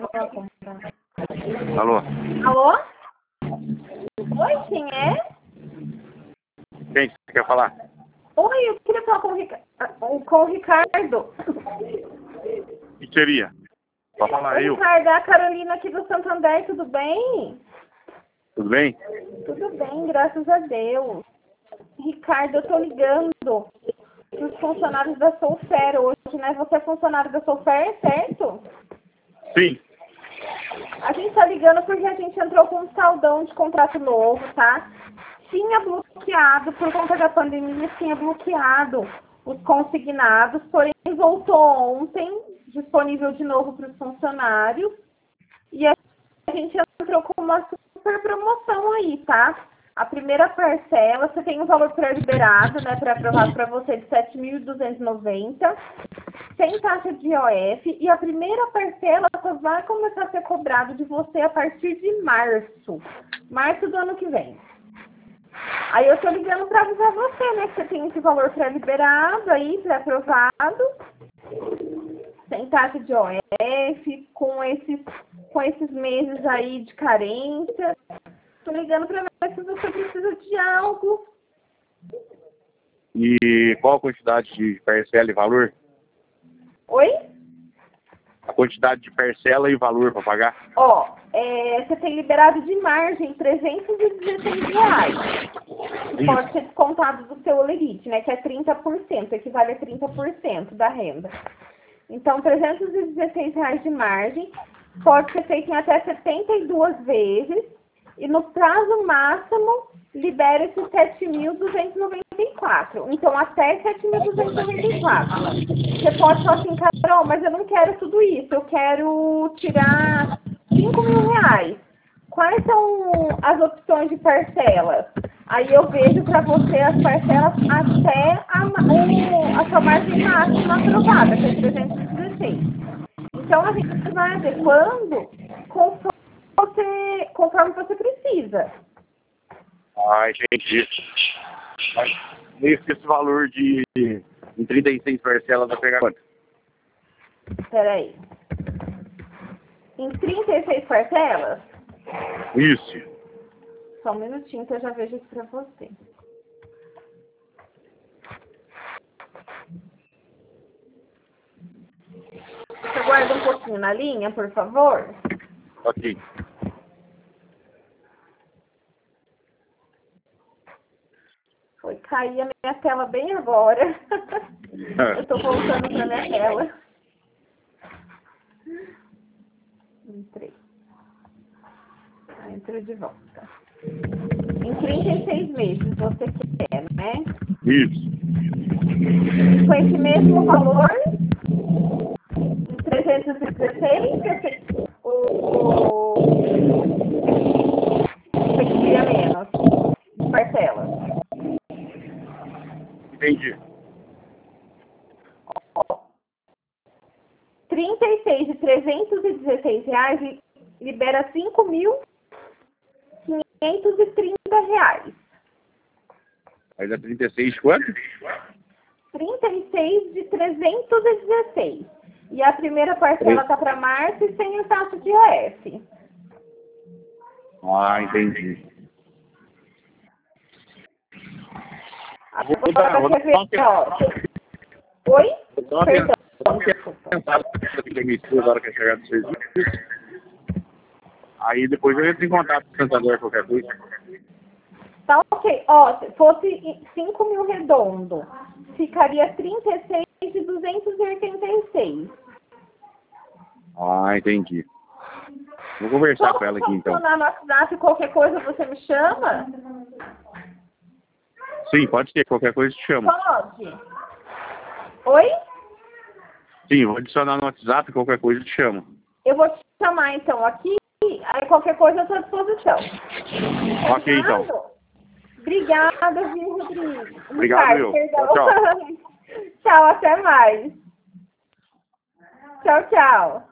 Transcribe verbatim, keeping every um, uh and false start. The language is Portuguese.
Alô? Alô? Oi, quem é? Quem você quer falar? Oi, eu queria falar com o, Rica... com o Ricardo. O que seria? Pode falar O eu. Ricardo é a Carolina aqui do Santander, tudo bem? Tudo bem? Tudo bem, graças a Deus. Ricardo, eu tô ligando pros funcionários da Solfer hoje, né? Você é funcionário da Solfer, certo? Sim. A gente tá ligando porque a gente entrou com um saldão de contrato novo, tá? Tinha bloqueado, por conta da pandemia, tinha bloqueado os consignados, porém voltou ontem, disponível de novo para os funcionários. E a gente entrou com uma super promoção aí, tá? A primeira parcela, você tem um valor pré-liberado, né, pré-aprovado para você de sete mil duzentos e noventa, sem taxa de I O F, e a primeira parcela só vai começar a ser cobrado de você a partir de março, março do ano que vem. Aí eu tô ligando para avisar você, né, que você tem esse valor pré-liberado aí, pré-aprovado, sem taxa de I O F, com esses, com esses meses aí de carência. Tô ligando para ver se você precisa de algo. E qual a quantidade de parcela e valor? Oi? A quantidade de parcela e valor para pagar? Ó, é, você tem liberado de margem trezentos e dezesseis reais. Que pode ser descontado do seu Olerite, né? Que é trinta por cento, equivale a trinta por cento da renda. Então, trezentos e dezesseis reais de margem pode ser feito em até setenta e duas vezes. E no prazo máximo, libera esses sete mil duzentos e noventa e quatro. Então, até sete mil duzentos e noventa e quatro. Você pode falar assim, Carol, mas eu não quero tudo isso. Eu quero tirar cinco mil reais. Quais são as opções de parcelas? Aí eu vejo para você as parcelas até a, o, a sua margem máxima aprovada, que é trezentos e dezesseis. Então, a gente vai adequando conforme você, conforme você precisa. Ah, entendi. Mas esse, esse valor de em trinta e seis parcelas vai pegar quanto? Espera aí. Em trinta e seis parcelas? Isso. Só um minutinho que eu já vejo isso para você. Você aguarda um pouquinho na linha, por favor? Ok. Foi cair a minha tela bem agora. Eu tô voltando para minha tela. Entrei. Ah, entrou de volta. Em trinta e seis meses você quer, né? Isso. Com esse mesmo valor, trezentos e dezesseis, você, o, você queria menos de parcela. Entendi. trinta e seis de trezentos e dezesseis reais libera cinco mil quinhentos e trinta reais. Mas é trinta e seis de quanto? trinta e seis de trezentos e dezesseis. E a primeira parcela tá para março e sem o taxa de I O F. Ah, entendi. Agora quer ver, ó. Oi? Perdão. Agora que chegar do serviço. Aí depois eu entro em contato com o Santander qualquer coisa. Tá ok. Ó, se fosse cinco mil redondo, ficaria trinta e seis de duzentos e oitenta e seis. Ah, entendi. Vou conversar Posso com ela aqui então. funcionar no WhatsApp, qualquer coisa você me chama? Sim, pode ser. Qualquer coisa te chama. Pode. Oi? Sim, vou adicionar no WhatsApp, qualquer coisa te chama. Eu vou te chamar então aqui, aí qualquer coisa eu estou à disposição. Ok, então. Obrigada, viu, Rodrigo? Obrigado, Ricardo, eu. perdão. Tchau, tchau. Tchau, até mais. Tchau, tchau.